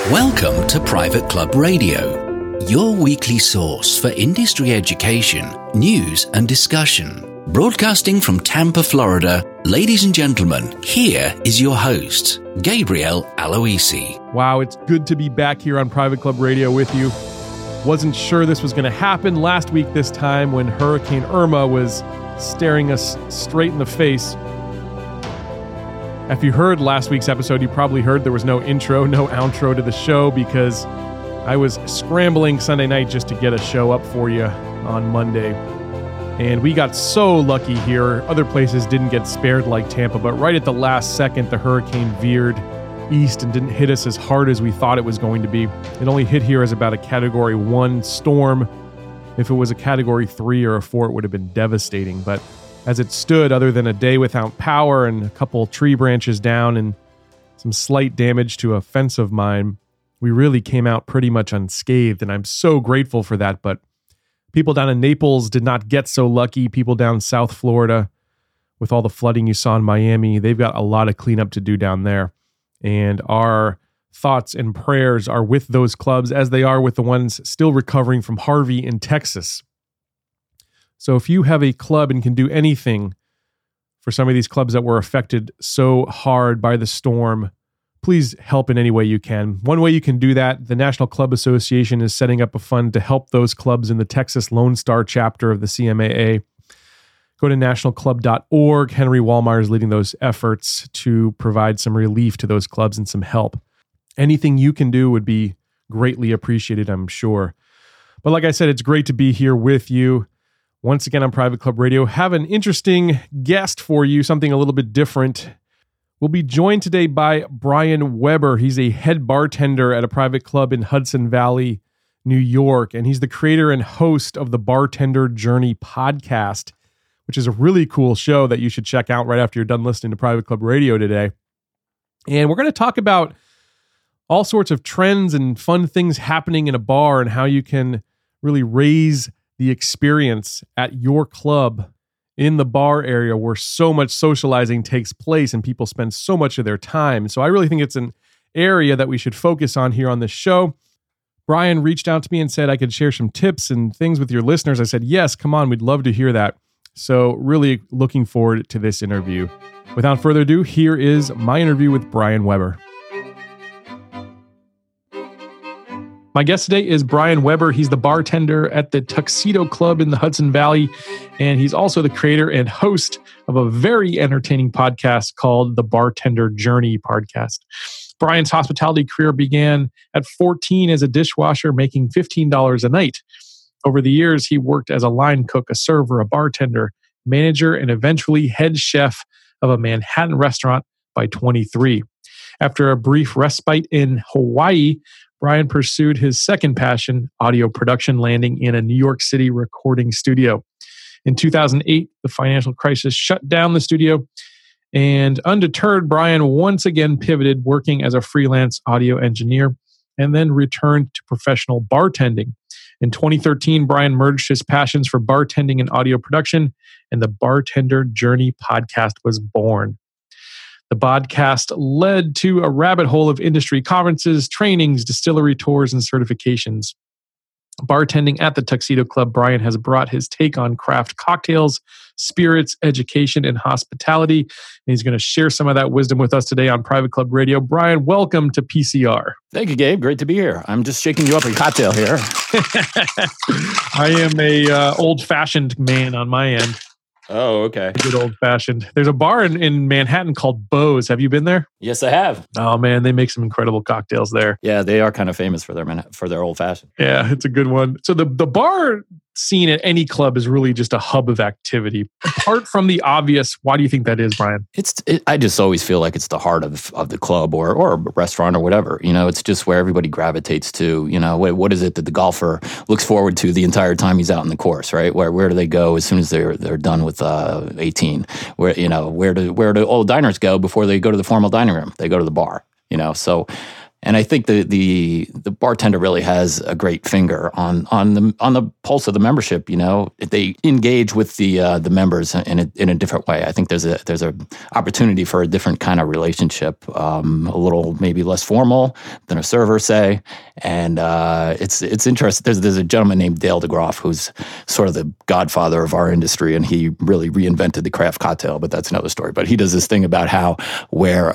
Welcome to Private Club Radio, your weekly source for industry education, news and discussion. Broadcasting from Tampa, Florida, ladies and gentlemen, here is your host, Gabriel Aloisi. Wow, it's good to be back here on Private Club Radio with you. Wasn't sure this was going to happen last week this time when Hurricane Irma was staring us straight in the face. If you heard last week's episode, you probably heard there was no intro, no outro to the show because I was scrambling Sunday night just to get a show up for you on Monday. And we got so lucky here. Other places didn't get spared like Tampa, but right at the last second, the hurricane veered east and didn't hit us as hard as we thought it was going to be. It only hit here as about a Category 1 storm. If it was a Category 3 or a 4, it would have been devastating. But as it stood, other than a day without power and a couple tree branches down and some slight damage to a fence of mine, we really came out pretty much unscathed, and I'm so grateful for that. But people down in Naples did not get so lucky. People down in South Florida, with all the flooding you saw in Miami, they've got a lot of cleanup to do down there. And our thoughts and prayers are with those clubs as they are with the ones still recovering from Harvey in Texas. So if you have a club and can do anything for some of these clubs that were affected so hard by the storm, please help in any way you can. One way you can do that, the National Club Association is setting up a fund to help those clubs in the Texas Lone Star chapter of the CMAA. Go to nationalclub.org. Henry Wallmeyer is leading those efforts to provide some relief to those clubs and some help. Anything you can do would be greatly appreciated, I'm sure. But like I said, it's great to be here with you. Once again on Private Club Radio, have an interesting guest for you, something a little bit different. We'll be joined today by Brian Weber. He's a head bartender at a private club in Hudson Valley, New York, and he's the creator and host of the Bartender Journey podcast, which is a really cool show that you should check out right after you're done listening to Private Club Radio today. And we're going to talk about all sorts of trends and fun things happening in a bar and how you can really raise the experience at your club in the bar area where so much socializing takes place and people spend so much of their time. So I really think it's an area that we should focus on here on this show. Brian reached out to me and said I could share some tips and things with your listeners. I said, yes, come on, we'd love to hear that. So really looking forward to this interview. Without further ado, here is my interview with Brian Weber. My guest today is Brian Weber. He's the bartender at the Tuxedo Club in the Hudson Valley, and he's also the creator and host of a very entertaining podcast called the Bartender Journey podcast. Brian's hospitality career began at 14 as a dishwasher, making $15 a night. Over the years, he worked as a line cook, a server, a bartender, manager, and eventually head chef of a Manhattan restaurant by 23. After a brief respite in Hawaii, Brian pursued his second passion, audio production, landing in a New York City recording studio. In 2008, the financial crisis shut down the studio, and undeterred, Brian once again pivoted, working as a freelance audio engineer, and then returned to professional bartending. In 2013, Brian merged his passions for bartending and audio production, and the Bartender Journey podcast was born. The podcast led to a rabbit hole of industry conferences, trainings, distillery tours, and certifications. Bartending at the Tuxedo Club, Brian has brought his take on craft cocktails, spirits, education, and hospitality. And he's going to share some of that wisdom with us today on Private Club Radio. Brian, welcome to PCR. Thank you, Gabe. Great to be here. I'm just shaking you up a cocktail here. I am a old-fashioned man on my end. Oh, okay. Good old-fashioned. There's a bar in Manhattan called Bo's. Have you been there? Yes, I have. Oh, man, they make some incredible cocktails there. Yeah, they are kind of famous for their old-fashioned. Yeah, it's a good one. So the bar scene at any club is really just a hub of activity. Apart from the obvious, why do you think that is, Brian? I just always feel like it's the heart of the club or a restaurant or whatever. You know, it's just where everybody gravitates to. You know, what is it that the golfer looks forward to the entire time he's out in the course, right? Where do they go as soon as they're done with 18? Where do old diners go before they go to the formal dining room? They go to the bar. You know, so And I think the bartender really has a great finger on the pulse of the membership. They engage with the members in a different way. I think there's a opportunity for a different kind of relationship, a little maybe less formal than a server, say. And it's interesting. There's a gentleman named Dale DeGroff who's sort of the godfather of our industry, and he really reinvented the craft cocktail. But that's another story. But he does this thing about how where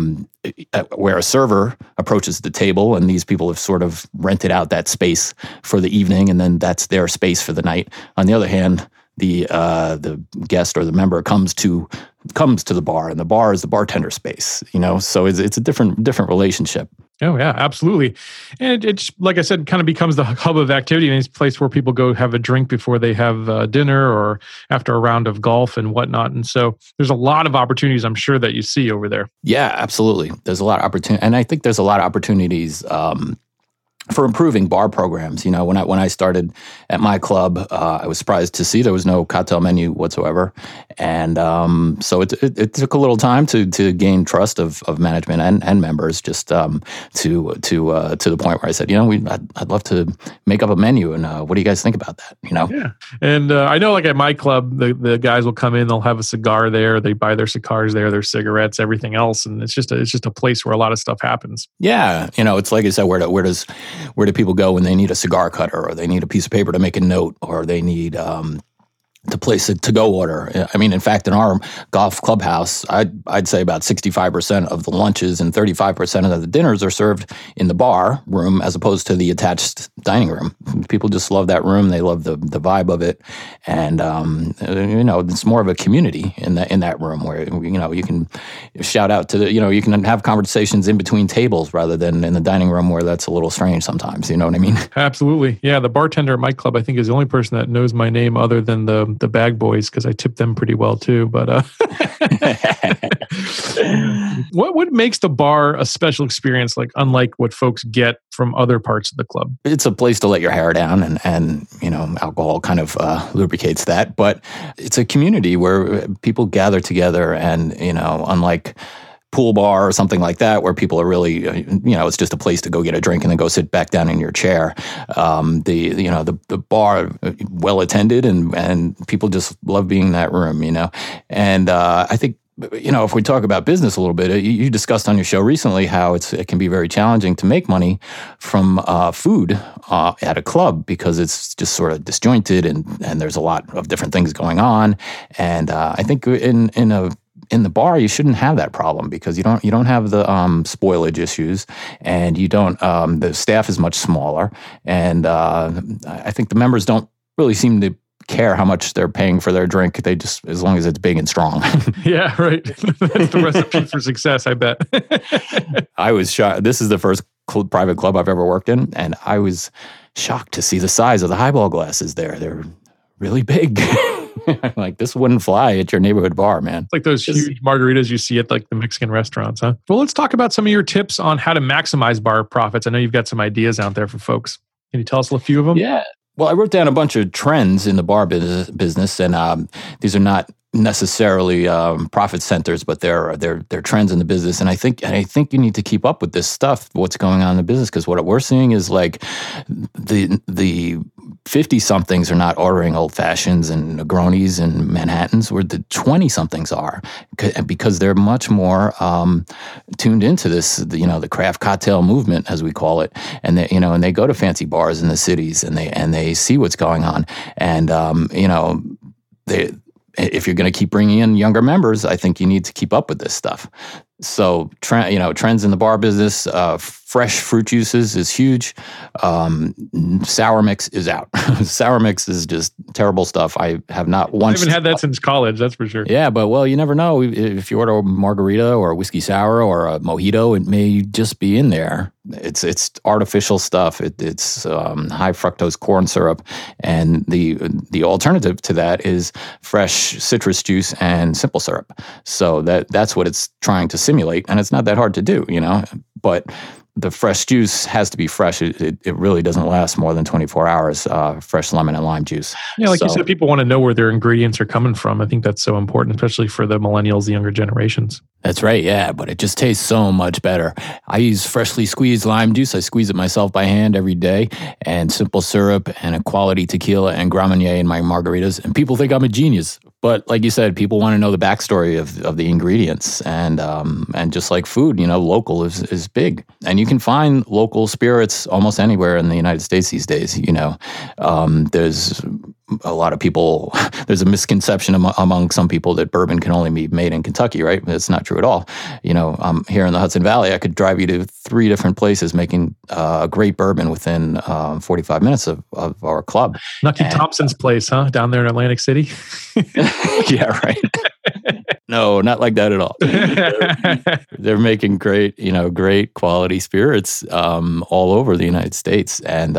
a server approaches the table, and these people have sort of rented out that space for the evening, and then that's their space for the night. On the other hand, the guest or the member comes to the bar, and the bar is the bartender space. So it's a different relationship. Oh, yeah, absolutely. And it's, like I said, kind of becomes the hub of activity, and it's a place where people go have a drink before they have dinner or after a round of golf and whatnot. And so there's a lot of opportunities, I'm sure, that you see over there. Yeah, absolutely. There's a lot of opportunity. And I think there's a lot of opportunities for improving bar programs. When I started at my club, I was surprised to see there was no cocktail menu whatsoever, and so it took a little time to gain trust of management and members, just to the point where I said, I'd love to make up a menu, and what do you guys think about that? Yeah, and I know, like at my club, the guys will come in, they'll have a cigar there, they buy their cigars there, their cigarettes, everything else, and it's just a place where a lot of stuff happens. Yeah, it's like I said, where do people go when they need a cigar cutter, or they need a piece of paper to make a note, or they need to place a to-go order? I mean, in fact, in our golf clubhouse, I'd say about 65% of the lunches and 35% of the dinners are served in the bar room as opposed to the attached dining room. People just love that room. They love the vibe of it. And, it's more of a community in that room where, you can shout out to you can have conversations in between tables rather than in the dining room where that's a little strange sometimes. You know what I mean? Absolutely. Yeah. The bartender at my club, I think, is the only person that knows my name other than the bag boys, because I tip them pretty well too. But what makes the bar a special experience, like unlike what folks get from other parts of the club? It's a place to let your hair down, and alcohol kind of lubricates that. But it's a community where people gather together, and unlike pool bar or something like that, where people are really, it's just a place to go get a drink and then go sit back down in your chair. The bar, well attended, and people just love being in that room, And I think, if we talk about business a little bit, you discussed on your show recently how it can be very challenging to make money from food at a club, because it's just sort of disjointed, and there's a lot of different things going on. And I think in the bar, you shouldn't have that problem, because you don't have the spoilage issues, and you don't. The staff is much smaller, and I think the members don't really seem to care how much they're paying for their drink. They just, as long as it's big and strong. Yeah, right. That's the recipe for success, I bet. I was shocked. This is the first private club I've ever worked in, and I was shocked to see the size of the highball glasses there. They're really big. Like, this wouldn't fly at your neighborhood bar, man. It's like those huge margaritas you see at like the Mexican restaurants, huh? Well, let's talk about some of your tips on how to maximize bar profits. I know you've got some ideas out there for folks. Can you tell us a few of them? Yeah. Well, I wrote down a bunch of trends in the bar business, and these are not necessarily profit centers, but they're trends in the business. And I think you need to keep up with this stuff, what's going on in the business, because what we're seeing is like the 50-somethings are not ordering old fashions and Negronis and Manhattans, where the 20-somethings are, because they're much more tuned into this, the craft cocktail movement, as we call it, and they go to fancy bars in the cities, and they see what's going on, and if you're going to keep bringing in younger members, I think you need to keep up with this stuff. So, trends in the bar business, fresh fruit juices is huge. Sour mix is out. Sour mix is just terrible stuff. I have not once. I haven't had that since college, that's for sure. Yeah, but you never know. If you order a margarita or a whiskey sour or a mojito, it may just be in there. It's artificial stuff. It's high fructose corn syrup, and the alternative to that is fresh citrus juice and simple syrup. So that's what it's trying to simulate, and it's not that hard to do, But the fresh juice has to be fresh. It really doesn't last more than 24 hours, fresh lemon and lime juice. Yeah, like you said, people want to know where their ingredients are coming from. I think that's so important, especially for the millennials, the younger generations. That's right, yeah, but it just tastes so much better. I use freshly squeezed lime juice. I squeeze it myself by hand every day, and simple syrup and a quality tequila and Grand Marnier in my margaritas. And people think I'm a genius. But like you said, people want to know the backstory of the ingredients, and just like food, local is big, and you can find local spirits almost anywhere in the United States these days. There's a lot of people. There's a misconception among some people that bourbon can only be made in Kentucky, right? That's not true at all. Here in the Hudson Valley, I could drive you to 3 different places making great bourbon within 45 minutes of our club. Nucky Thompson's place, huh? Down there in Atlantic City. Yeah, right. No, not like that at all. They're making great quality spirits all over the United States, and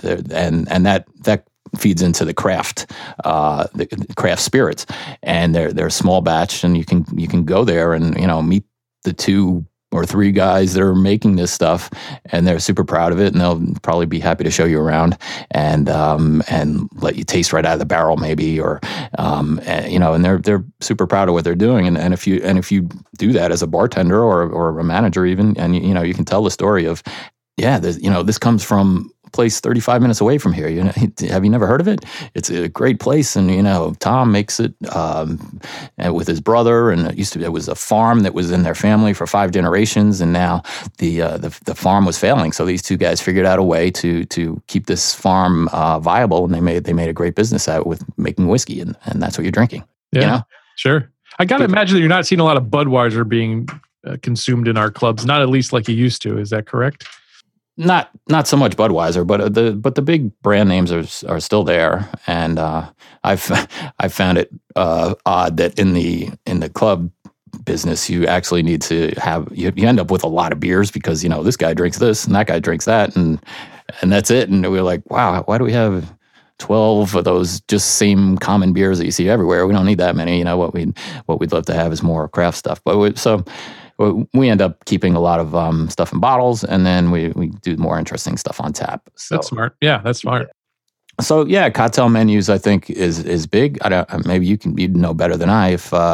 that feeds into the craft spirits, and they're small batch, and you can go there and meet the 2 or 3 guys that are making this stuff, and they're super proud of it, and they'll probably be happy to show you around and let you taste right out of the barrel, maybe, or and they're super proud of what they're doing, and if you do that as a bartender or a manager even, and you can tell the story of, this comes from place 35 minutes away from here. Have you never heard of it? It's a great place, and Tom makes it with his brother, and it was a farm that was in their family for 5 generations, and now the farm was failing. So these 2 guys figured out a way to keep this farm viable, and they made a great business out with making whiskey, and that's what you're drinking. Yeah, sure. I got to imagine that you're not seeing a lot of Budweiser being consumed in our clubs, not at least like you used to. Is that correct? Not so much Budweiser, but the big brand names are still there, and I've found it odd that in the club business you actually need to have you end up with a lot of beers, because this guy drinks this and that guy drinks that, and that's it. And we're like, wow, why do we have 12 of those just same common beers that you see everywhere? We don't need that many. What we'd love to have is more craft stuff. But we end up keeping a lot of stuff in bottles, and then we do more interesting stuff on tap. So, that's smart. Yeah, that's smart. So yeah, cocktail menus I think is big. Maybe you'd know better than I.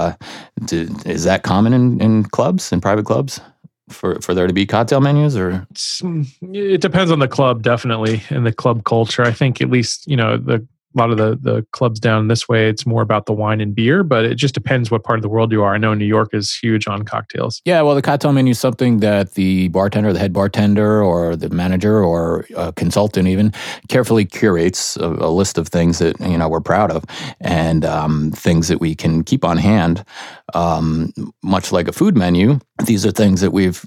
Is that common in clubs, in private clubs, for there to be cocktail menus, or? It depends on the club, definitely, and the club culture. I think at least a lot of the clubs down this way, it's more about the wine and beer, but it just depends what part of the world you are. I know New York is huge on cocktails. Yeah, well, the cocktail menu is something that the bartender, the head bartender, or the manager, or a consultant even, carefully curates a list of things that we're proud of, and things that we can keep on hand. Much like a food menu, these are things that we've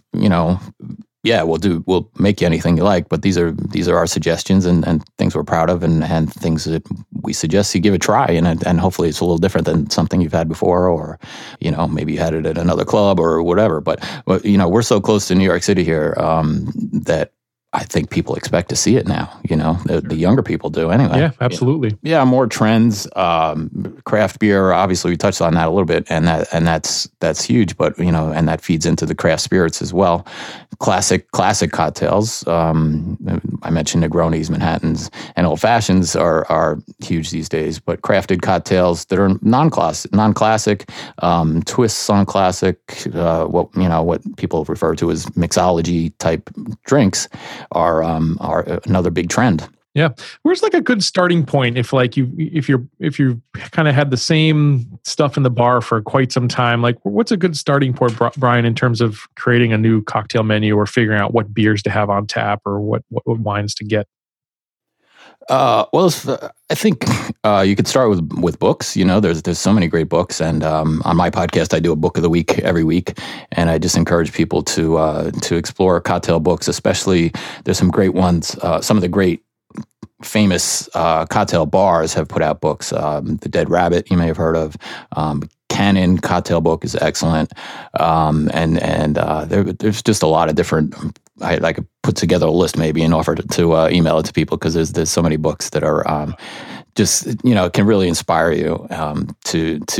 we'll make you anything you like, but these are our suggestions and things we're proud of, and things that we suggest you give a try, and hopefully it's a little different than something you've had before, or maybe you had it at another club or whatever. But we're so close to New York City here that I think people expect to see it now. The younger people do anyway. Yeah, absolutely. Yeah, more trends. Craft beer, obviously, we touched on that a little bit, and that's huge. But and that feeds into the craft spirits as well. Classic cocktails. I mentioned Negronis, Manhattans, and Old Fashions are huge these days. But crafted cocktails that are non-classic, twists on classic, what people refer to as mixology type drinks are another big trend. Yeah. Where's like a good starting point if you kind of had the same stuff in the bar for quite some time? Like, what's a good starting point, Brian, in terms of creating a new cocktail menu or figuring out what beers to have on tap or what wines to get? Well, I think you could start with books. There's so many great books, and on my podcast, I do a book of the week every week, and I just encourage people to explore cocktail books. Especially, there's some great ones. Some of the great famous cocktail bars have put out books. The Dead Rabbit, you may have heard of. Canon cocktail book is excellent, and there's just a lot of different. I could put together a list maybe and offer to email it to people, because there's so many books that are just can really inspire you to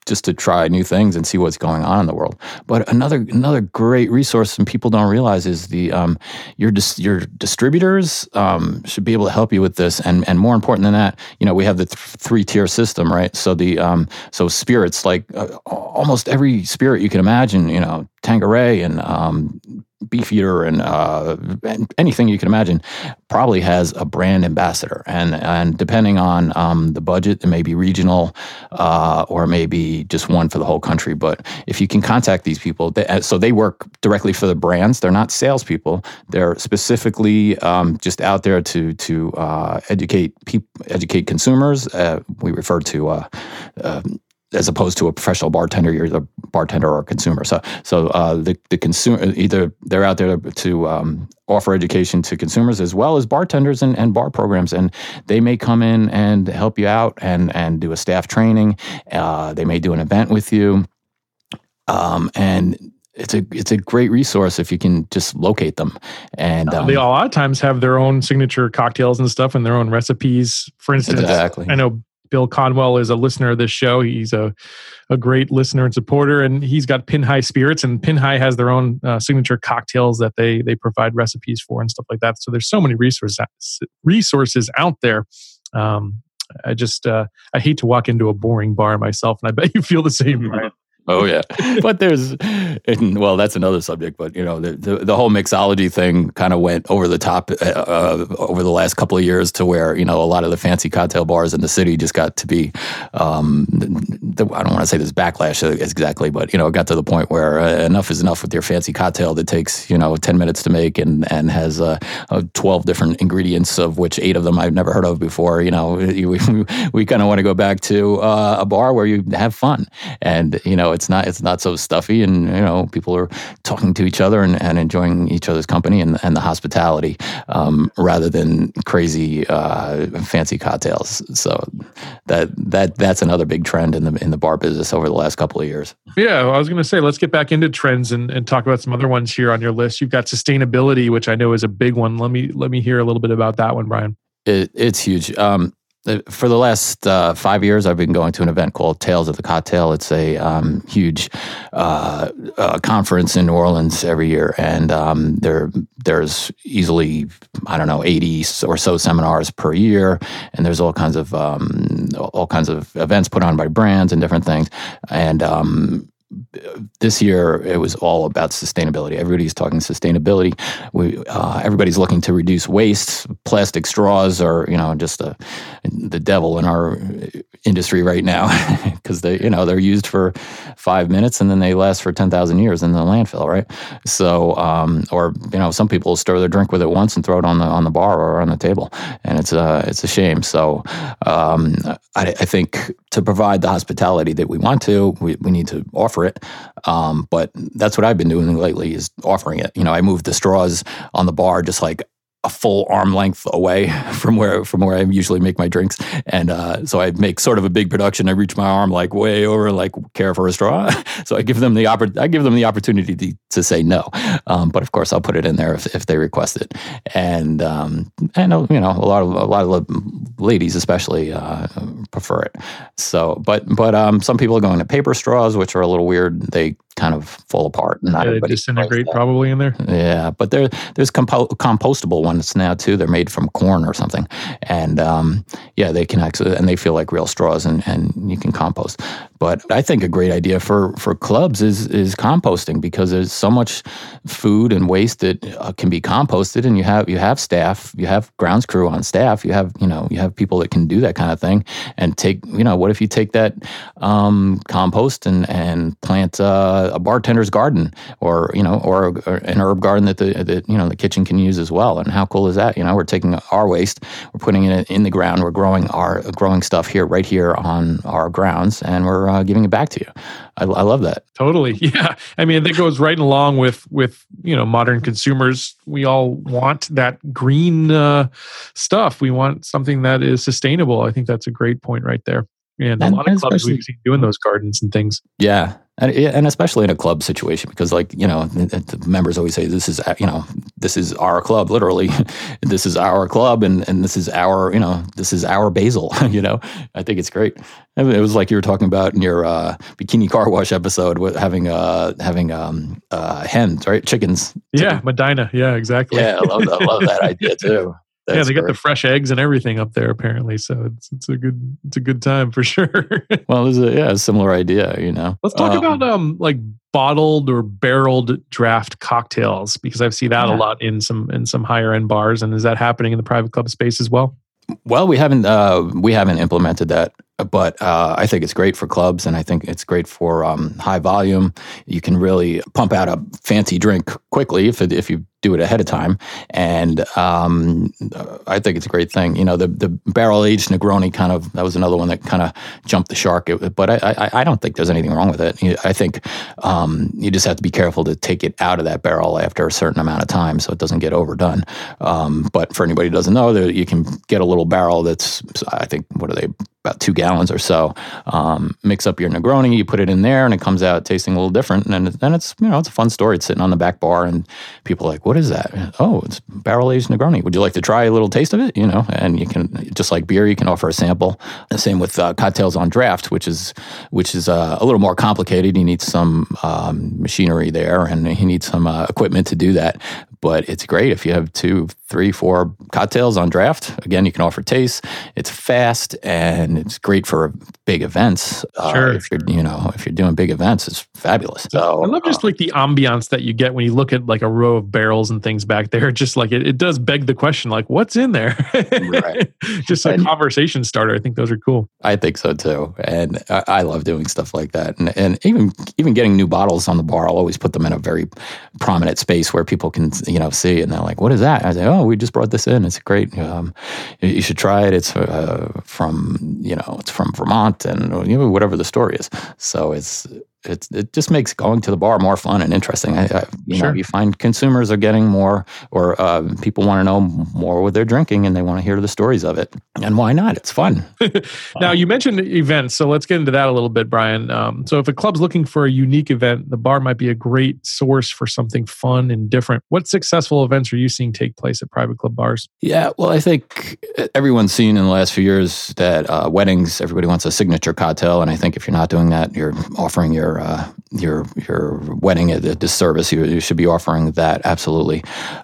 just to try new things and see what's going on in the world. But another great resource, and people don't realize, is the your distributors should be able to help you with this. And more important than that, we have the 3-tier system, right? So so spirits, like almost every spirit you can imagine, Tanqueray and Beefeater and anything you can imagine probably has a brand ambassador, and depending on the budget, it may be regional or maybe just one for the whole country. But if you can contact these people, so they work directly for the brands. They're not salespeople. They're specifically just out there to educate consumers. We refer to as opposed to a professional bartender, you're the bartender or a consumer. So the consumer, either they're out there to offer education to consumers as well as bartenders and bar programs, and they may come in and help you out and do a staff training. They may do an event with you, and it's a great resource if you can just locate them. And they a lot of times have their own signature cocktails and stuff and their own recipes. For instance, exactly. I know Bill Conwell is a listener of this show. He's a great listener and supporter, and he's got Pin High Spirits, and Pin High has their own signature cocktails that they provide recipes for and stuff like that. So there's so many resources out there. I hate to walk into a boring bar myself, and I bet you feel the same, Brian. Oh yeah, but that's another subject. But the whole mixology thing kind of went over the top over the last couple of years, to where a lot of the fancy cocktail bars in the city just got to be I don't want to say this backlash exactly, but it got to the point where enough is enough with your fancy cocktail that takes 10 minutes to make and has 12 different ingredients, of which 8 of them I've never heard of before. We kind of want to go back to a bar where you have fun, and it's not so stuffy, and people are talking to each other and enjoying each other's company and the hospitality, rather than crazy fancy cocktails. So that's another big trend in the bar business over the last couple of years. Yeah, well, I was going to say, let's get back into trends and talk about some other ones here on your list. You've got sustainability, which I know is a big one. Let me hear a little bit about that one, Brian. It's huge. For the last 5 years, I've been going to an event called Tales of the Cocktail. It's a huge conference in New Orleans every year, and there's easily 80 or so seminars per year, and there's all kinds of events put on by brands and different things, and this year it was all about sustainability. Everybody's talking sustainability. Everybody's looking to reduce waste. Plastic straws are, just the devil in our industry right now, because they're used for 5 minutes and then they last for 10,000 years in the landfill, right? So, or some people stir their drink with it once and throw it on the bar or on the table, and it's a shame. So, I think to provide the hospitality that we want to, we need to offer it. But that's what I've been doing lately, is offering it. I moved the straws on the bar just like a full arm length away from where I usually make my drinks, and so I make sort of a big production. I reach my arm like way over, like care for a straw. So I give them the opportunity to say no, but of course I'll put it in there if they request it. And I know a lot of ladies especially prefer it. So, but some people are going to paper straws, which are a little weird. They kind of fall apart. And they disintegrate probably in there. Yeah, but there's compostable ones now too. They're made from corn or something, and they can actually, and they feel like real straws, and you can compost. But I think a great idea for clubs is composting, because there's so much food and waste that can be composted, and you have staff, you have grounds crew on staff, you have people that can do that kind of thing, and take what if you take that compost and plant a bartender's garden, or an herb garden that the kitchen can use as well. And how cool is that? We're taking our waste, we're putting it in the ground, we're growing stuff right here on our grounds, and we're giving it back to you. I love that. Totally. Yeah. I mean, that goes right along with modern consumers. We all want that green stuff. We want something that is sustainable. I think that's a great point right there. And a lot of clubs we've seen doing those gardens and things. Yeah. And especially in a club situation, because the members always say, this is our club, literally. This is our club, and this is our basil. I think it's great. It was like you were talking about in your bikini car wash episode with having hens, right? Chickens. Yeah, Medina. Yeah, exactly. Yeah, I love that idea too. That's they got the fresh eggs and everything up there apparently, so it's a good time for sure. Well, there's a similar idea, Let's talk about like bottled or barreled draft cocktails, because I've seen that a lot in some higher end bars. And is that happening in the private club space as well? Well, we haven't implemented that, but I think it's great for clubs, and I think it's great for high volume. You can really pump out a fancy drink quickly if you do it ahead of time, and I think it's a great thing. The barrel aged Negroni that was another one that kind of jumped the shark. But I don't think there's anything wrong with it. I think you just have to be careful to take it out of that barrel after a certain amount of time so it doesn't get overdone. But for anybody who doesn't know, you can get a little barrel that's, I think, what are they, about 2 gallons or so. Mix up your Negroni, you put it in there, and it comes out tasting a little different. And then it's it's a fun story. It's sitting on the back bar, and people are like, "What is that?" "Oh, it's barrel aged Negroni. Would you like to try a little taste of it?" And you can, just like beer, you can offer a sample. The same with cocktails on draft, which is a little more complicated. You need some machinery there, and you need some equipment to do that. But it's great if you have 2, 3, 4 cocktails on draft. Again, you can offer taste. It's fast, and it's great for big events. Sure. If you're doing big events, it's fabulous. So I love just like the ambiance that you get when you look at like a row of barrels and things back there. Just like it does beg the question, like, what's in there? Right. Just a conversation starter. I think those are cool. I think so too, and I love doing stuff like that. And even getting new bottles on the bar, I'll always put them in a very prominent space where people can see, and they're like, "What is that?" I say, "Oh, we just brought this in. It's great. You should try it. It's from Vermont, and whatever the story is." So it just makes going to the bar more fun and interesting. You find consumers are getting more, or people want to know more what they're drinking, and they want to hear the stories of it. And why not? It's fun. Now, you mentioned events, so let's get into that a little bit, Brian. So if a club's looking for a unique event, the bar might be a great source for something fun and different. What successful events are you seeing take place at private club bars? Yeah, well, I think everyone's seen in the last few years that weddings, everybody wants a signature cocktail, and I think if you're not doing that, you're offering your wedding a disservice. You should be offering that, absolutely.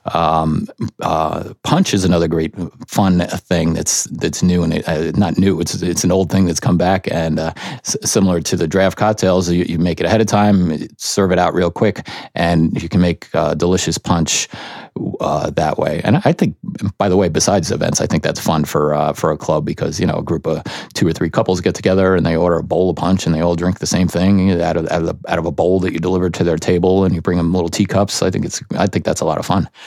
Punch is another great fun thing that's new, and not new. It's an old thing that's come back, and similar to the draft cocktails, you make it ahead of time, serve it out real quick, and you can make delicious punch that way. And I think, by the way, besides events, I think that's fun for a club, because a group of 2 or 3 couples get together and they order a bowl of punch and they all drink the same thing out of a bowl that you deliver to their table, and you bring them little teacups. I think that's a lot of fun.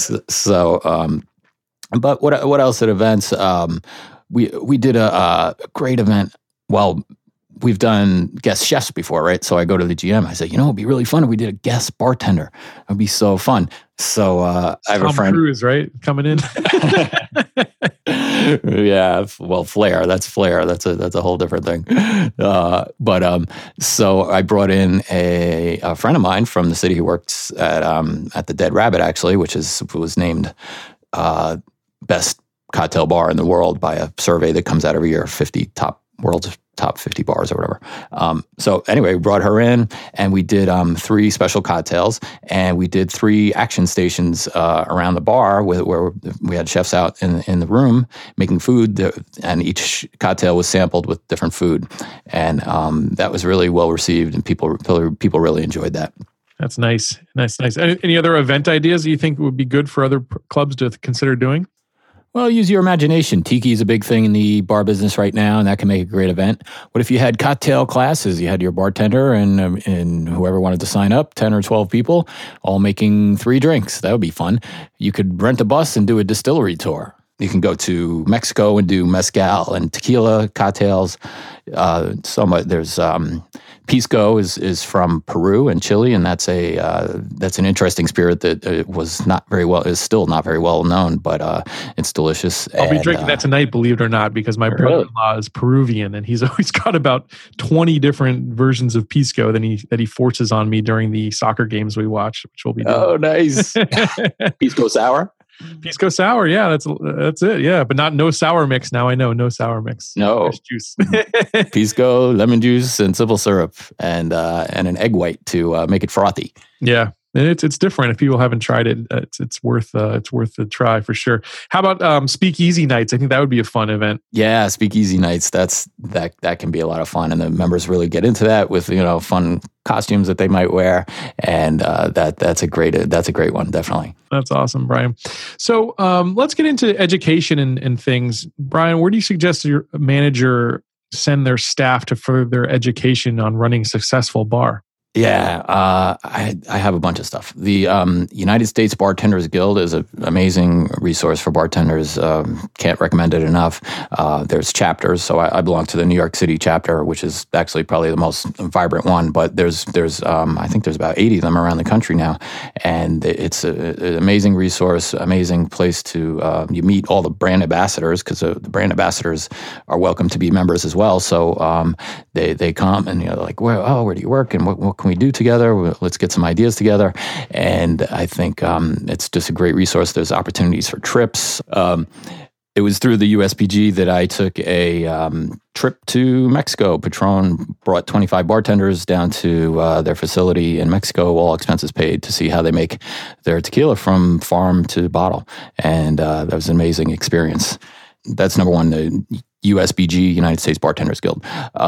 But what else at events? We did a great event. Well, we've done guest chefs before, right? So I go to the GM. I say, it'd be really fun if we did a guest bartender. It'd be so fun. So I have a friend. Tom Cruise, right? Coming in. Yeah, well, Flair. That's Flair. That's a whole different thing. So I brought in a friend of mine from the city who works at the Dead Rabbit, actually, which was named best cocktail bar in the world by a survey that comes out every year, world's top 50 bars or whatever. So anyway, we brought her in, and we did 3 special cocktails, and we did 3 action stations around the bar where we had chefs out in the room making food, and each cocktail was sampled with different food, and that was really well received, and people really enjoyed that. That's nice. Any other event ideas that you think would be good for other clubs to consider doing? Well, use your imagination. Tiki is a big thing in the bar business right now, and that can make a great event. What if you had cocktail classes? You had your bartender and whoever wanted to sign up, 10 or 12 people, all making 3 drinks. That would be fun. You could rent a bus and do a distillery tour. You can go to Mexico and do mezcal and tequila cocktails. There's Pisco is from Peru and Chile, and that's an interesting spirit that is still not very well known, but it's delicious. I'll be drinking that tonight, believe it or not, because my brother-in-law is Peruvian, and he's always got about 20 different versions of Pisco that he forces on me during the soccer games we watch, which will be doing. Oh, nice. Pisco sour? Pisco sour, yeah, that's it, yeah, but no sour mix. Now I know, no sour mix. No Fresh juice. Pisco, lemon juice, and simple syrup, and an egg white to make it frothy. Yeah, and it's different. If people haven't tried it, it's worth a try for sure. How about speakeasy nights? I think that would be a fun event. Yeah, speakeasy nights. That can be a lot of fun, and the members really get into that with fun costumes that they might wear, and that's a great one, definitely. That's awesome, Brian. So let's get into education and things. Brian, where do you suggest your manager send their staff to further their education on running a successful bar? Yeah, I have a bunch of stuff. The United States Bartenders Guild is an amazing resource for bartenders. Can't recommend it enough. There's chapters. So I belong to the New York City chapter, which is actually probably the most vibrant one. But there's I think there's about 80 of them around the country now, and it's an amazing resource, amazing place to you meet all the brand ambassadors, because the brand ambassadors are welcome to be members as well. So they come and like, where do you work, and what can we do together? Let's get some ideas together. And I think it's just a great resource. There's opportunities for trips. It was through the USPG that I took a trip to Mexico. Patron brought 25 bartenders down to their facility in Mexico, all expenses paid, to see how they make their tequila from farm to bottle. And that was an amazing experience. That's number one, the USBG, United States Bartenders Guild.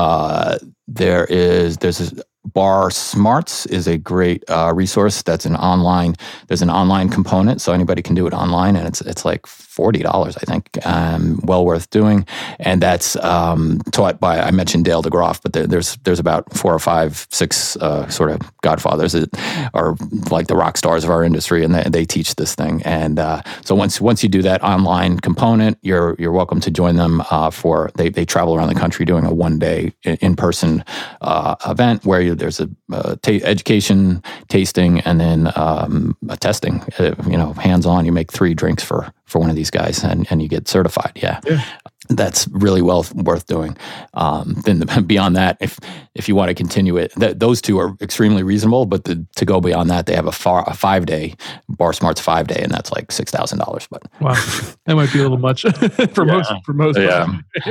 There's this Bar Smarts is a great resource. There's an online component, so anybody can do it online, and it's like $40, I think. Well worth doing. And that's taught by, I mentioned Dale DeGroff, but there's about 4 or 5, 6 sort of godfathers that are like the rock stars of our industry, and they teach this thing. And so once you do that online component, you're welcome to join them for they travel around the country doing a 1-day in-person event where there's a education, tasting, and then a testing. Hands-on. You make 3 drinks for one of these guys, and you get certified. Yeah. That's really worth doing. Then beyond that, if you want to continue it, those 2 are extremely reasonable. But to go beyond that, they have a 5-day Bar Smarts 5-day, and that's like $6,000. But wow, that might be a little much for most. Yeah,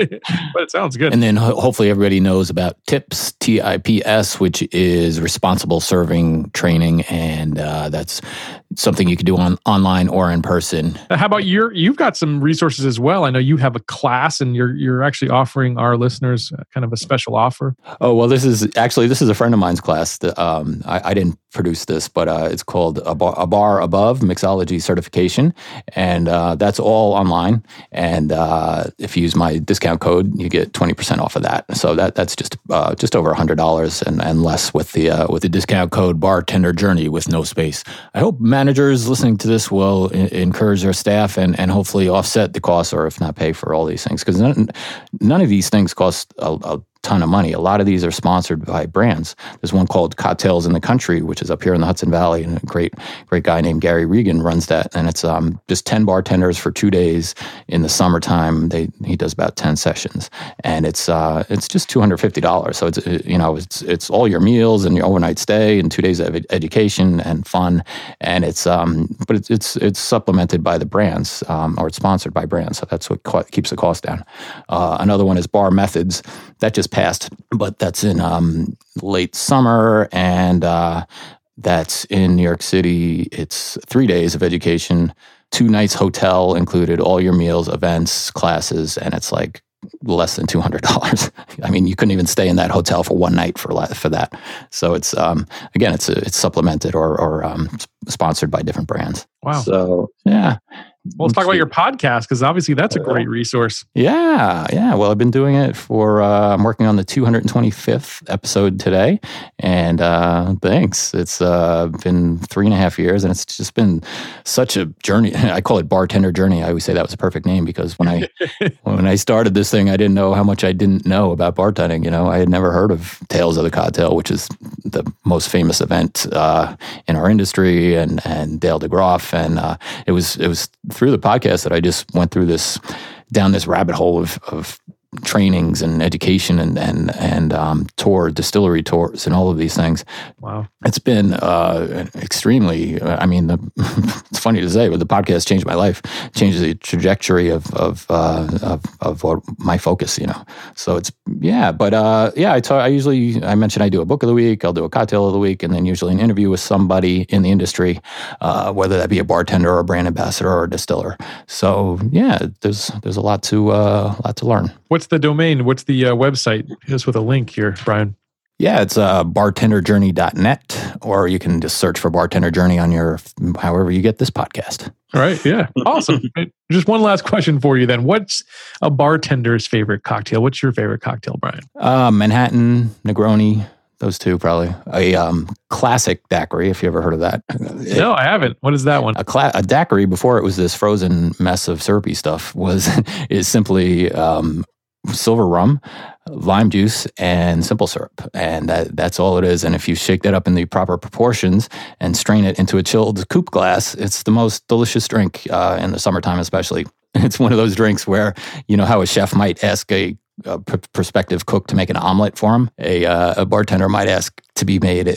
but it sounds good. And then hopefully everybody knows about TIPS, TIPS, which is responsible serving training, and that's something you can do online or in person. How about you've got some resources as well? I know you have a class, and you're actually offering our listeners kind of a special offer. Oh, well, this is a friend of mine's class. That, I didn't produce this, but it's called a bar Above Mixology Certification, and that's all online. And if you use my discount code, you get 20% off of that. So that's just over $100 and less with the discount code Bartender Journey with no space. I hope managers listening to this will encourage their staff and hopefully offset the costs, or if not pay for all these things, because none of these things cost a ton of money. A lot of these are sponsored by brands. There's one called Cocktails in the Country, which is up here in the Hudson Valley, and a great guy named Gary Regan runs that. And it's just 10 bartenders for 2 days in the summertime. He does about 10 sessions, and it's just $250. So it's all your meals and your overnight stay and 2 days of education and fun. And it's supplemented by the brands, or it's sponsored by brands. So that's what keeps the cost down. Another one is Bar Methods. That just passed, but that's in late summer, and that's in New York City. It's 3 days of education, 2 nights hotel included, all your meals, events, classes, and it's like less than $200. I mean, you couldn't even stay in that hotel for one night for that. So it's again, it's supplemented or sponsored by different brands. Wow. So yeah, Well, let's talk about your podcast, because obviously that's a great resource. Yeah. Well, I've been doing it for, I'm working on the 225th episode today. And thanks. It's been 3.5 years, and it's just been such a journey. I call it Bartender Journey. I always say that was a perfect name, because when I started this thing, I didn't know how much I didn't know about bartending. I had never heard of Tales of the Cocktail, which is the most famous event in our industry, and Dale DeGroff. And it was through the podcast that I just went through down this rabbit hole of trainings and education and distillery tours and all of these things. Wow. It's been extremely, it's funny to say, but the podcast changed my life, changed the trajectory of what my focus, So it's, I mentioned I do a book of the week, I'll do a cocktail of the week, and then usually an interview with somebody in the industry, whether that be a bartender or a brand ambassador or a distiller. So yeah, there's a lot to learn. What's the domain? What's the website? Just with a link here, Brian. Yeah, it's bartenderjourney.net, or you can just search for Bartender Journey on however you get this podcast. All right, yeah. Awesome. Just one last question for you then. What's a bartender's favorite cocktail? What's your favorite cocktail, Brian? Manhattan, Negroni, those two probably. A classic daiquiri, if you ever heard of that. No, I haven't. What is that one? A daiquiri, before it was this frozen mess of syrupy stuff, is simply silver rum, lime juice, and simple syrup. And that's all it is. And if you shake that up in the proper proportions and strain it into a chilled coupe glass, it's the most delicious drink in the summertime especially. It's one of those drinks where, how a chef might ask a prospective cook to make an omelet for him, a bartender might ask to be made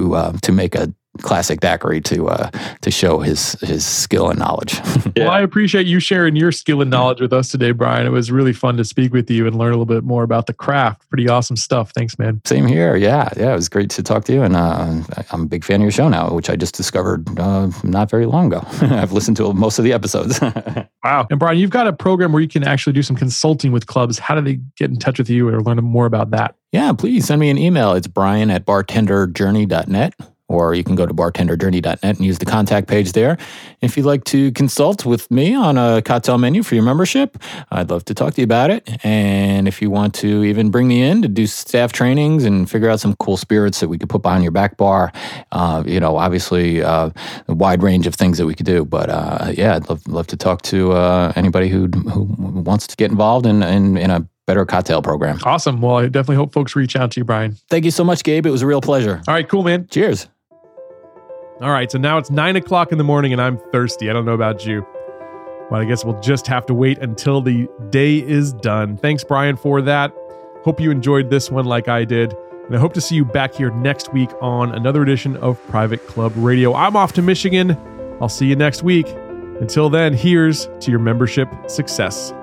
to make a classic daiquiri to show his skill and knowledge. Well, I appreciate you sharing your skill and knowledge with us today, Brian. It was really fun to speak with you and learn a little bit more about the craft. Pretty awesome stuff. Thanks, man. Same here. Yeah. It was great to talk to you, and I'm a big fan of your show now, which I just discovered not very long ago. I've listened to most of the episodes. Wow. And Brian, you've got a program where you can actually do some consulting with clubs. How do they get in touch with you or learn more about that? Yeah, please send me an email. It's brian@bartenderjourney.net. Or you can go to bartenderjourney.net and use the contact page there. If you'd like to consult with me on a cocktail menu for your membership, I'd love to talk to you about it. And if you want to even bring me in to do staff trainings and figure out some cool spirits that we could put behind your back bar, obviously a wide range of things that we could do. But I'd love to talk to anybody who wants to get involved in a better cocktail program. Awesome. Well, I definitely hope folks reach out to you, Brian. Thank you so much, Gabe. It was a real pleasure. All right, cool, man. Cheers. All right, so now it's 9:00 in the morning and I'm thirsty. I don't know about you. Well, I guess we'll just have to wait until the day is done. Thanks, Brian, for that. Hope you enjoyed this one like I did. And I hope to see you back here next week on another edition of Private Club Radio. I'm off to Michigan. I'll see you next week. Until then, here's to your membership success.